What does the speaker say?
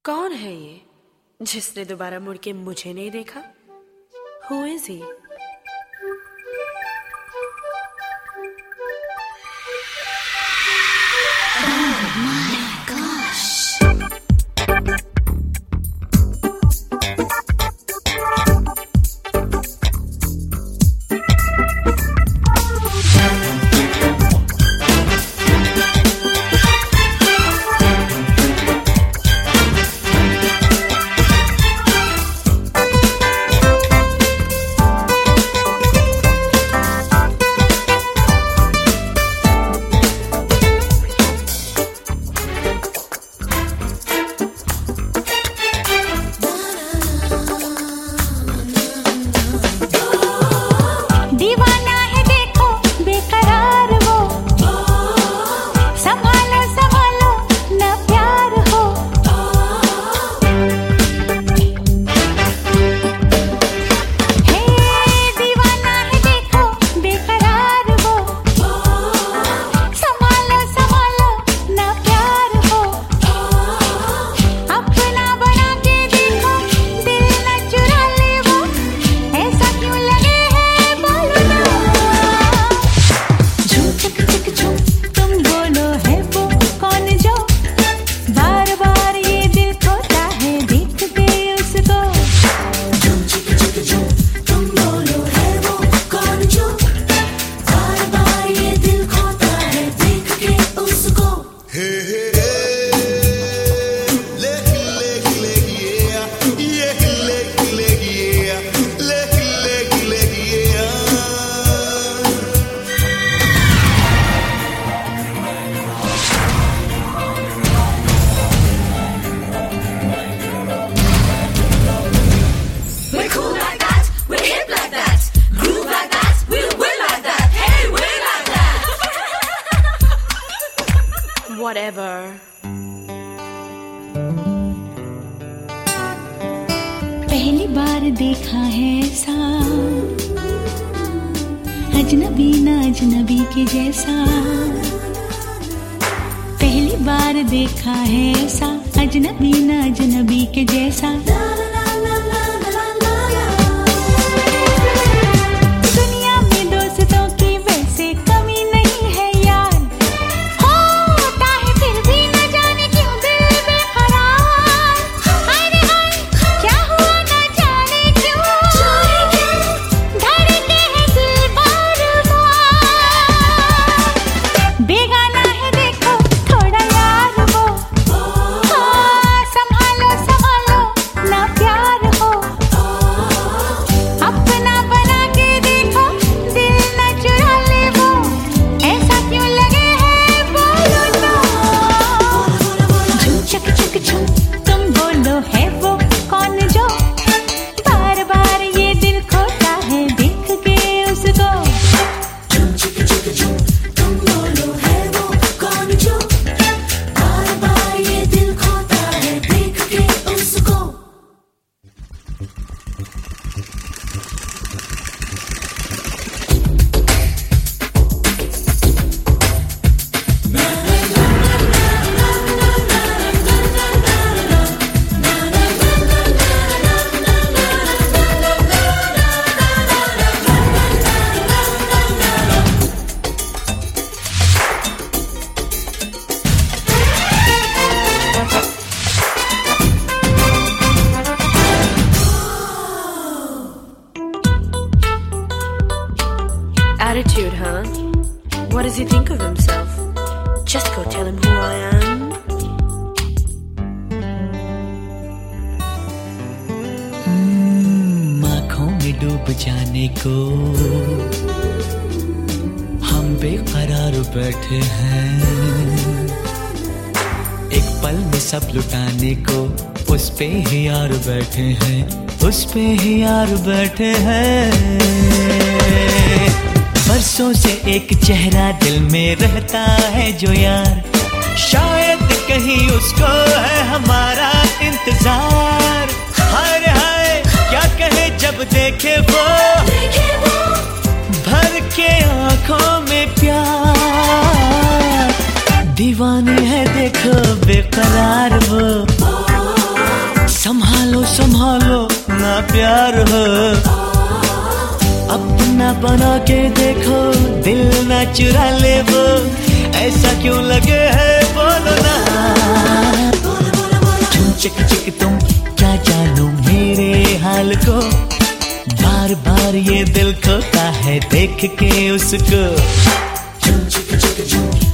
कौन है ये जिसने दोबारा मुड़ के मुझे नहीं देखा? Who is he? Whatever. पहली बार देखा है ऐसा, अजनबी ना अजनबी के जैसा। पहली बार देखा है ऐसा, अजनबी ना अजनबी के जैसा। Attitude, huh? What does he think of himself? Just go tell him who I am. आँखों में डूब जाने को हम बेकरार बैठे हैं। एक पल में सब लुटाने को उस पे ही यार बैठे हैं, उस पे ही यार बैठे हैं। बरसों से एक चेहरा दिल में रहता है जो यार, शायद कहीं उसको है हमारा इंतजार। हाय हाय क्या कहे जब देखे वो भर के आंखों में प्यार। दीवानी है देखो बेकरार वो। प्यार हो। अपना बना के देखो, दिल ना चुरा ले वो, ऐसा क्यों लगे है बोलो ना। चिक चिक तुम क्या जानो मेरे हाल को, बार बार ये दिल खोता है देख के उसको। चिक चिक